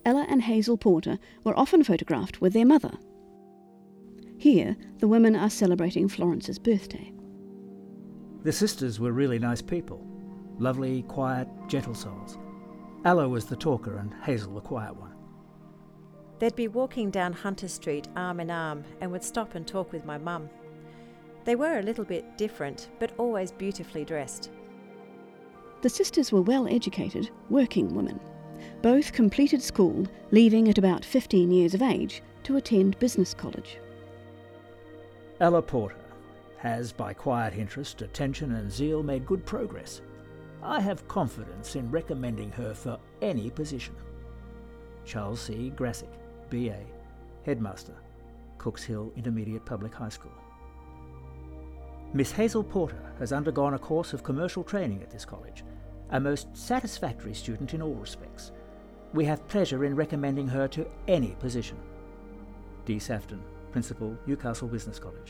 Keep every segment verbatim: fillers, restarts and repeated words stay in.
Ella and Hazel Porter were often photographed with their mother. Here, the women are celebrating Florence's birthday. The sisters were really nice people. Lovely, quiet, gentle souls. Ella was the talker and Hazel the quiet one. They'd be walking down Hunter Street arm in arm and would stop and talk with my mum. They were a little bit different, but always beautifully dressed. The sisters were well-educated, working women. Both completed school, leaving at about fifteen years of age to attend business college. Ella Porter has, by quiet interest, attention and zeal, made good progress. I have confidence in recommending her for any position. Charles C. Grassick, B A, Headmaster, Cooks Hill Intermediate Public High School. Miss Hazel Porter has undergone a course of commercial training at this college, a most satisfactory student in all respects. We have pleasure in recommending her to any position. D. Safton, Principal, Newcastle Business College.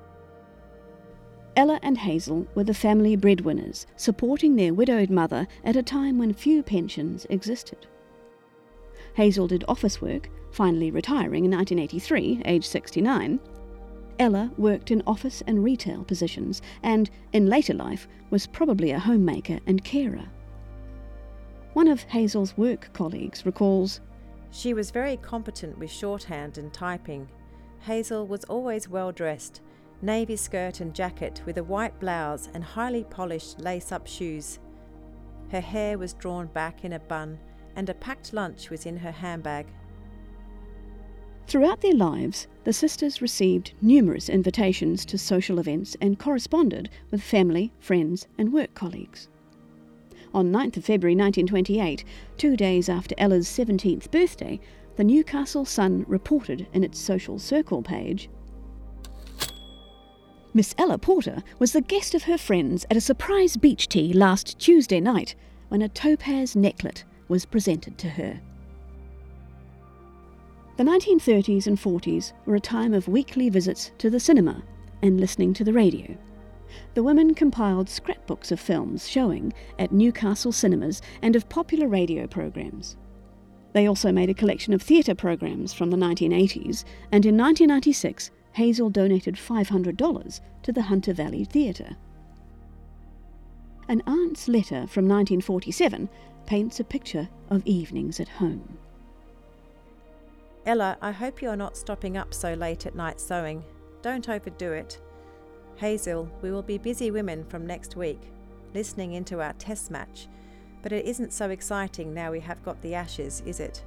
Ella and Hazel were the family breadwinners, supporting their widowed mother at a time when few pensions existed. Hazel did office work, finally retiring in nineteen eighty-three, aged sixty-nine. Ella worked in office and retail positions and, in later life, was probably a homemaker and carer. One of Hazel's work colleagues recalls, "She was very competent with shorthand and typing. Hazel was always well dressed, navy skirt and jacket with a white blouse and highly polished lace-up shoes. Her hair was drawn back in a bun and a packed lunch was in her handbag." Throughout their lives, the sisters received numerous invitations to social events and corresponded with family, friends and work colleagues. On ninth of February nineteen twenty-eight, two days after Ella's seventeenth birthday, the Newcastle Sun reported in its social circle page, "Miss Ella Porter was the guest of her friends at a surprise beach tea last Tuesday night when a topaz necklet was presented to her." The nineteen thirties and forties were a time of weekly visits to the cinema and listening to the radio. The women compiled scrapbooks of films showing at Newcastle cinemas and of popular radio programs. They also made a collection of theatre programs from the nineteen eighties, and in nineteen ninety-six, Hazel donated five hundred dollars to the Hunter Valley Theatre. An aunt's letter from nineteen forty-seven paints a picture of evenings at home. "Ella, I hope you are not stopping up so late at night sewing. Don't overdo it. Hazel, we will be busy women from next week, listening into our test match, but it isn't so exciting now we have got the Ashes, is it?"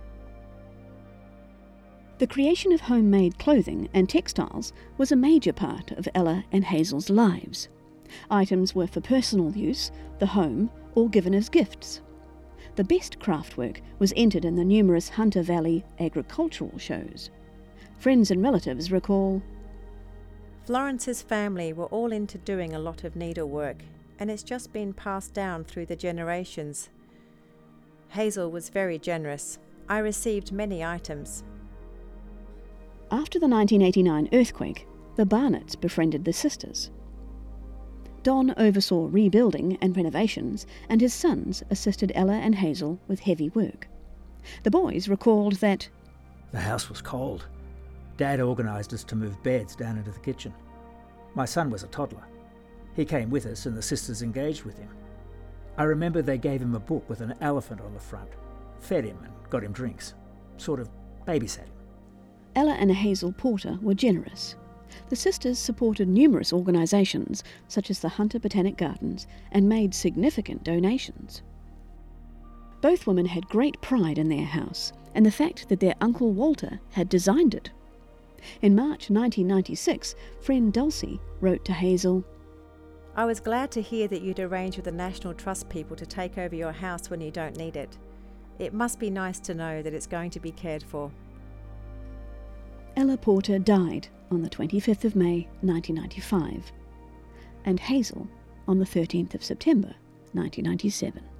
The creation of homemade clothing and textiles was a major part of Ella and Hazel's lives. Items were for personal use, the home, or given as gifts. The best craftwork was entered in the numerous Hunter Valley agricultural shows. Friends and relatives recall, "Florence's family were all into doing a lot of needlework, and it's just been passed down through the generations. Hazel was very generous. I received many items." After the nineteen eighty-nine earthquake, the Barnetts befriended the sisters. Don oversaw rebuilding and renovations, and his sons assisted Ella and Hazel with heavy work. The boys recalled that, "The house was cold. Dad organised us to move beds down into the kitchen. My son was a toddler. He came with us and the sisters engaged with him. I remember they gave him a book with an elephant on the front, fed him and got him drinks, sort of babysat him." Ella and Hazel Porter were generous. The sisters supported numerous organisations, such as the Hunter Botanic Gardens, and made significant donations. Both women had great pride in their house, and the fact that their Uncle Walter had designed it. In March nineteen ninety-six, friend Dulcie wrote to Hazel, "I was glad to hear that you'd arranged with the National Trust people to take over your house when you don't need it. It must be nice to know that it's going to be cared for." Ella Porter died on the twenty-fifth of May nineteen ninety-five, and Hazel on the thirteenth of September nineteen ninety-seven.